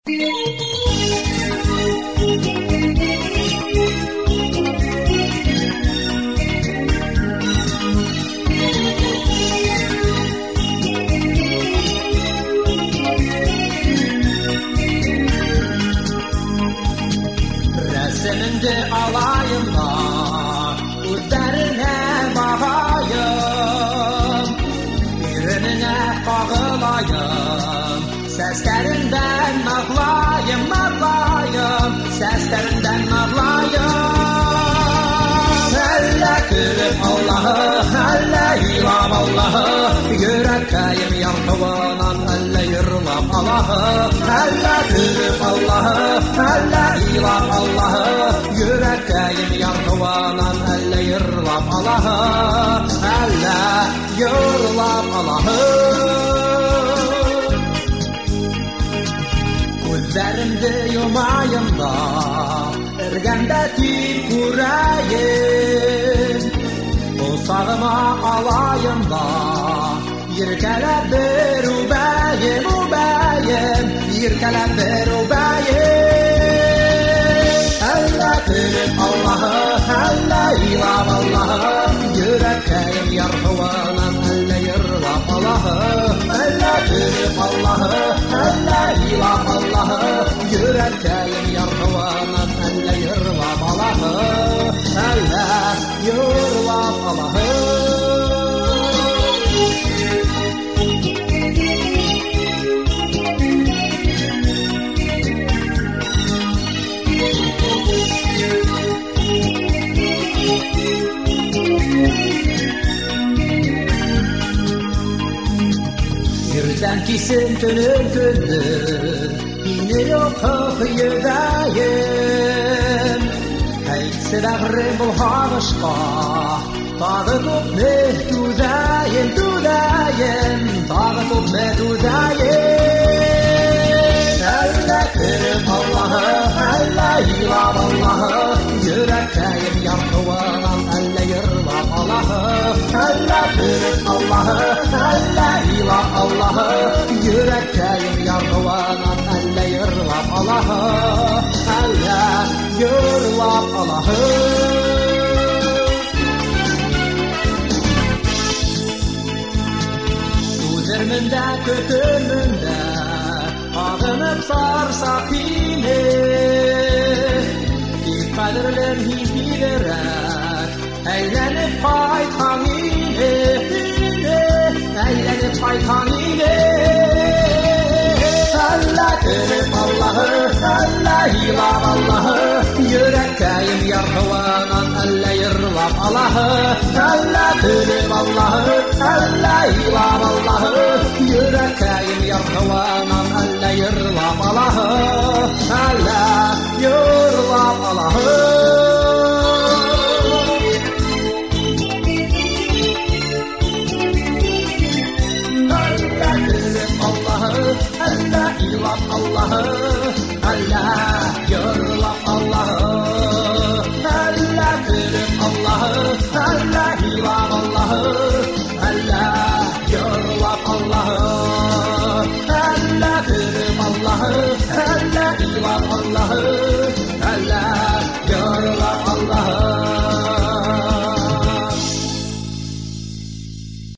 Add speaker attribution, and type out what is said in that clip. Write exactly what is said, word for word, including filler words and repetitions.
Speaker 1: Resiminde alayım da üzerine bakayım, birine kağılayım, seslerinden ağlayım, ağlayım, seslerinden ağlayım. Elle kırıp Allah'ı, elle ilam Allah'ı, yüreğim yankılanan elle yırlam Allah'ı. Elle kırıp Allah'ı, elle ilam Allah'ı, yüreğim yankılanan elle yırlam Allah'ı. Elle yırlam Allah'ı. Gözlerimde yumayım da ergendeki kurayım, o sağıma alayım da yirkelep bir ubeyim, ubeyim, yirkelep bir ubeyim. Elle kırıp Allah'ı, elle ilam Allah'ı, yüreğim yarhıvanan elle yırlam Allah'ı. Elle kırıp Allah'ı, elle ilam Allah'ı, yüreğim yarhıvanan elle yırlam Allah'ı. Elle yırlam Allah'ı. Birden kesin tönür gündür, yine yok yüreğim. Heyse bağrım bu hamışka, dağıtıp ne düzeyim, düzeyim, dağıtıp ne düzeyim. Elle kırıp Allah'ı, elle ilam Allah'ı, yüreğim yankılanan elle yırlam Allah'ı. Elle kırıp Allah'ı, elle ilam Allah'ı, yüreğim yankılanan elle yırlam Allah'ı. Elle yırlam Allah'ı. Üzerminde kötümünde ağınıp sarsak yine, bir kaderler hiç bilerek eğlenip paytan yine, eğlenip paytan yine. Elle kırıp Allah'ı, elle ilam Allah'ı, yüreğim yarhıvanan elle yırlam Allah'ı. Elle kırıp Allah'ı, elle ilam Allah'ı, yüreğim yarhıvanan elle yırlam Allah'ı. Elle yırlam Allah'ı.